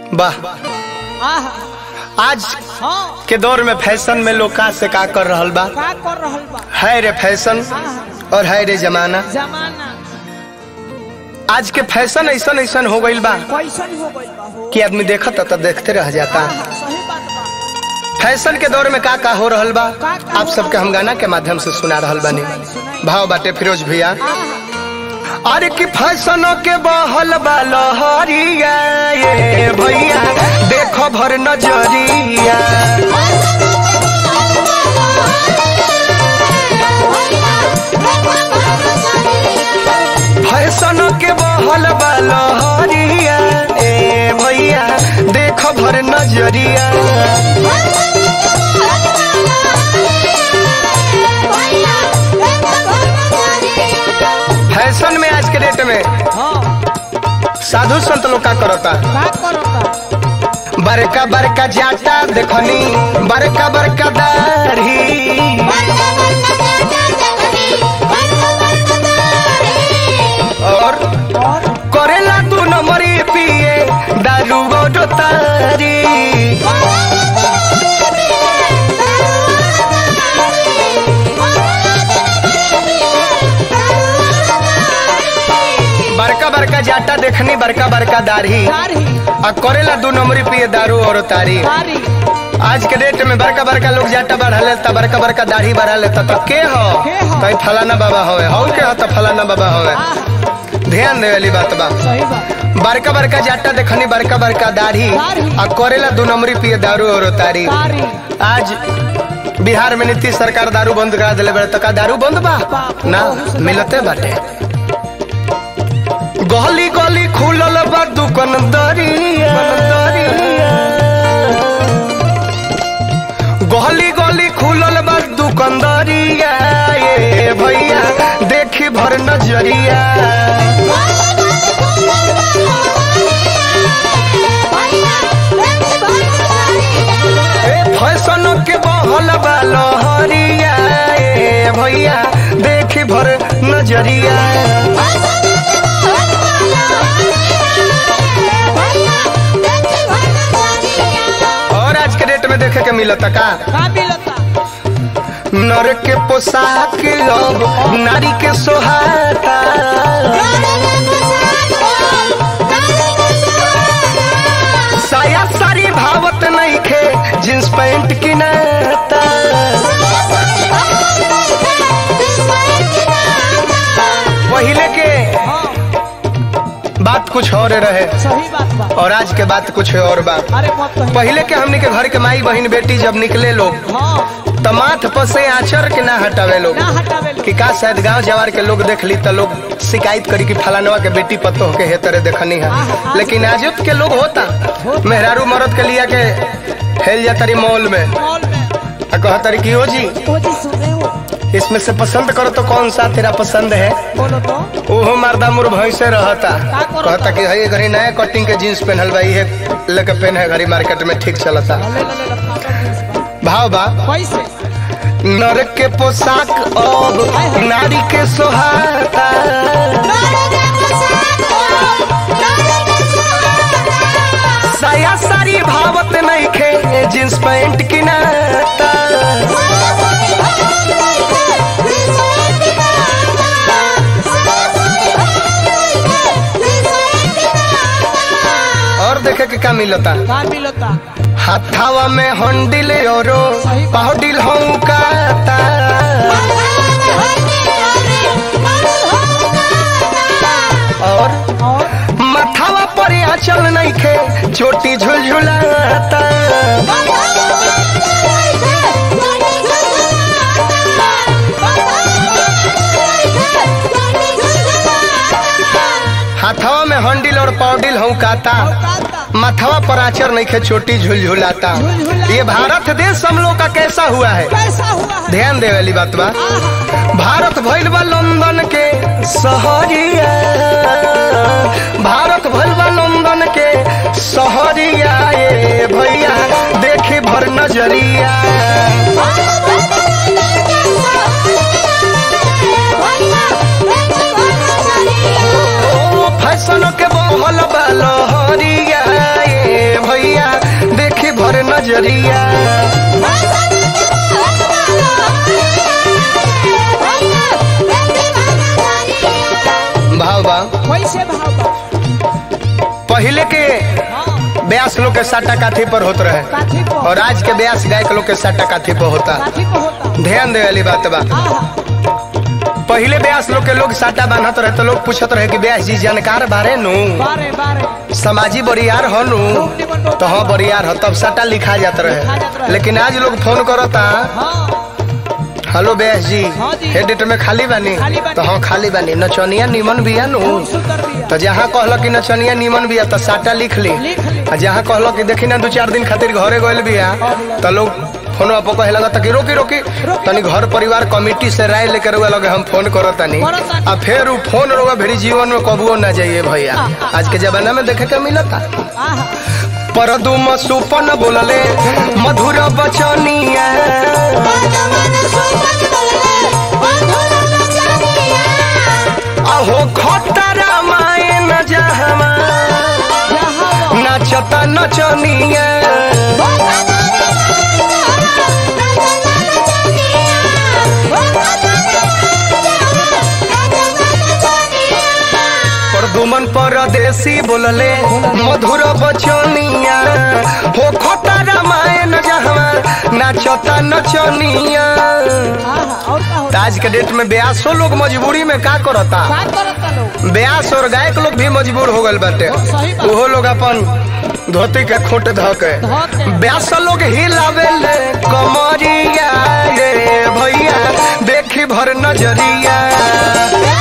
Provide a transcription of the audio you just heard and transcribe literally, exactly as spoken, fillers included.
वाह आज हाँ के दौर में फैशन में लोग का से का कर रहल बा का कर रहल बा है रे फैशन और है रे जमाना। जमाना आज के फैशन ऐसा ऐसा हो गइल बा कैसन हो गइल बा हो कि आदमी देखता तो देखते रह जाता। हाँ, सही बात बा। फैशन के दौर में का का हो रहल बा का का आप हो सबके हम गाना के माध्यम से सुना रहल बानी। सुनाई, सुनाई। भाव बाटे फिरोज भैया। हाँ, अरे कि फैशनों के बहल बा लहरिया ये भैया देखो भर नजरिया। फैशनों के बहल बा लहरिया ए भैया देखो भर नजरिया। फैशन में आज के डेट में हाँ, साधु संत लोग का करता का करता बड़का बड़का जाटा देखनी बड़का बड़का दाढ़ी और और करेला तू नंबरी पिए दारू और तारी। बड़का बड़का जाटा देखनी बड़का बड़का दाढ़ी दाढ़ी और करेला दू नंबरी पिए दारू और तारी। दाढ़ी आज के डेट में बड़का बड़का लोग जाटा बढ़ा लेता बड़का बड़का दाढ़ी बढ़ा लेता तो के हो के हो? तो फलाना बाबा होवे हो के हो तो फलाना बाबा होवे। ध्यान दे वाली बात बा। सही बात बड़का बड़का जाटा देखनी बड़का बड़का दाढ़ी दाढ़ी। और करेला दू नंबरी पिए दारू और तारी। दाढ़ी आज बिहार में नीतीश सरकार दारू बंद करा दिले बड़े तो का दारू बंद बा ना मिलते बाटे। गली गली खुलल बा दुकान दरिया गली गली खुलल बा दुकान दरिया ये भैया देखी भर नजरिया। ए फैशन के बहल बा लहरिया ए भैया देखी भर नजरिया। और आज के डेट में देखे के मिलता का का मिलता नर के पोशाक लोग नारी के सोहाता। साया सारी भावत नहीं खे जींस पैंट की नाता। पहले के हाँ, बात कुछ और रहे सही बात बा। और आज के बात कुछ और बा। अरे मत कही पहले के हमनी के घर के माई बहन बेटी जब निकले लोग हाँ तो माथ पसे आचर के ना हटावे लोग ना हटावे लोग। कि का शायद गांव जवार के लोग देख ली तो लोग शिकायत करी कि फलानवा के बेटी पतो के हे तरह देखनी है। लेकिन आज के लोग होता मेहरारू मरद के लिया के हेल जातरी मॉल में मॉल में आ कहतरी कि ओ जी ओ जी सुन रहे हो इसमें से पसंद करो तो कौन सा तेरा पसंद है। बोलो तो ओहो मर्दा मुर भैंसे रहता का करता? कहता कि हई घड़ी नया कटिंग के जींस पहनल बा ये लेके पहन है घड़ी मार्केट में ठीक चलता। ले ले ले ले फाटल जींस बा। भाव बा कैसे नर के पोशाक अब नारी के सोहाता। साया सारी भावत नहीं खे जींस पैंट की नाता। और देखे के का मिलता का मिलता हाथावा में हंडिल औरो पहडिल हूँ काता। और और मथावा पर आंचल नहीं खे चोटी झुलझुलाता। हाथवा में हंडिल और पौडिल हूँ काता मथवा पर आचर नहीं खे चोटी झुलझुलाता। ये भारत देश हम लोग का कैसा हुआ है कैसा हुआ है ध्यान दे वाली बात बा। भारत भइल बा लंदन के शहरिया भारत भइल बा लंदन के शहरिया ये भैया देखी भर नजरिया। फैशन के बहल बालो हरिया ये नजरिया। भाव बा कैसे भाव बा? पहले के ब्यास लोग के साटा काठी पर होत रहे काठी पर और आज के ब्यास गायक लोग के साटा काठी पर होता। काठी पर होता। ध्यान दे वाली बात बा। आहा, पहले ब्यास लोग के लोग साटा बांधत रहे तो लोग पूछत रहे कि ब्यास जी जानकार बारे नु, बारे बारे समाजी बरियार हो नु, तो हाँ बरियार हो, तब साटा लिखा जात रहे। लेकिन आज लोग फोन करता, हाँ हेलो ब्यास जी हाँ जी। हे डेट में खाली बानी, खाली बानी। तो हाँ खाली बानी, नचनिया निमन बिया नु, बहुत सुंदर बिया। तो जहाँ कहल कि नचनिया निमन बिया तो साटा लिख ली। लिख ली। आ जहाँ कहल कि देखी ना दो चार दिन खातिर घरे गइल बिया तो लोग फोन पर कहे लगा कि रोकी रोकी तनी घर परिवार कमेटी से राय लेकर रुआ लगे हम फोन करो तनी, आ फिर उ फोन रुआ भेरी जीवन में कबुओ ना जाइए भैया। आज के जमाना में देखे के मिलता। आहा, परदुम सुपन बोलले मधुर बचनिया, अहो खतरा माए न जहमा नाचता नचनिया। परदुमन परदेसी बोलले मधुर बचनिया, हो खतरा माए न जहमा नाचता नचनिया। आहा, और का होता? आज के डेट में ब्यासो लोग मजबूरी में का करता, का करता लोग? ब्यास और गायक लोग भी मजबूर हो गए बाटे। सही बात। ओहो लोग अपन धोती के खोट धके धके। ब्यास लोग हिलावे ले कमरिया रे भैया देखी भर नजरिया।